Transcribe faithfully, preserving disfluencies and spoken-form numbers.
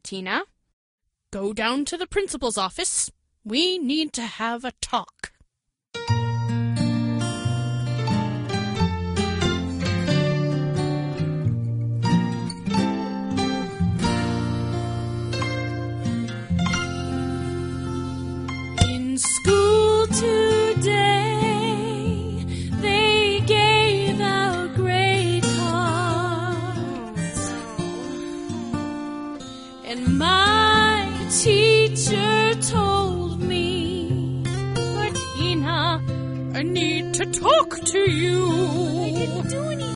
Tina. Go down to the principal's office. We need to have a talk. In school today, they gave out grade cards, and my teacher told me, Martina, I need to talk to you.